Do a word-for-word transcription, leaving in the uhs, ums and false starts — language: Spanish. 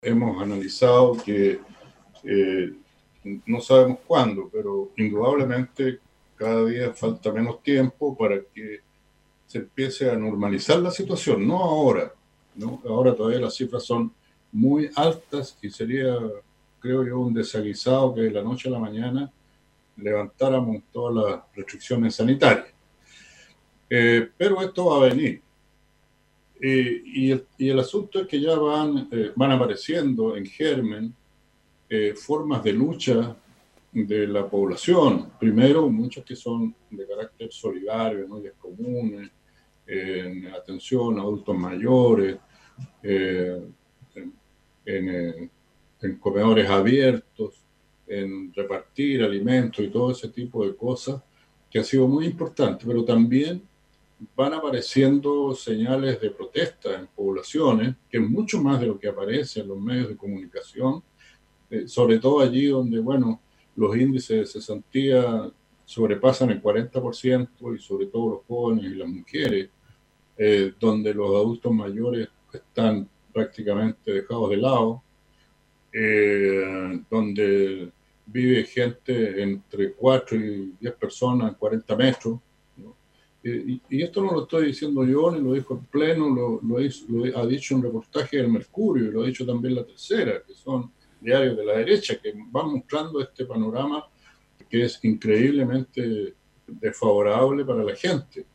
hemos analizado que eh, no sabemos cuándo, pero indudablemente cada día falta menos tiempo para que se empiece a normalizar la situación, no ahora, ¿no? Ahora todavía las cifras son muy altas y sería, creo yo, un desaguisado que de la noche a la mañana levantáramos todas las restricciones sanitarias. Eh, pero esto va a venir. Eh, y, el, y, el, asunto es que ya van, eh, van apareciendo en germen eh, formas de lucha de la población. Primero, muchas que son de carácter solidario, ¿no? Ollas comunes, eh, en atención a adultos mayores, eh, en, en, eh, en comedores abiertos, en repartir alimentos y todo ese tipo de cosas, que ha sido muy importante, pero también van apareciendo señales de protesta en poblaciones, que es mucho más de lo que aparece en los medios de comunicación, eh, sobre todo allí donde, bueno, los índices de cesantía sobrepasan el cuarenta por ciento y sobre todo los jóvenes y las mujeres, eh, donde los adultos mayores están prácticamente dejados de lado, eh, donde vive gente entre cuatro y diez personas en cuarenta metros, ¿no? Y, y esto no lo estoy diciendo yo, ni lo dijo en pleno, lo, lo, hizo, lo ha dicho un reportaje del Mercurio, y lo ha dicho también La Tercera, que son diarios de la derecha, que van mostrando este panorama que es increíblemente desfavorable para la gente.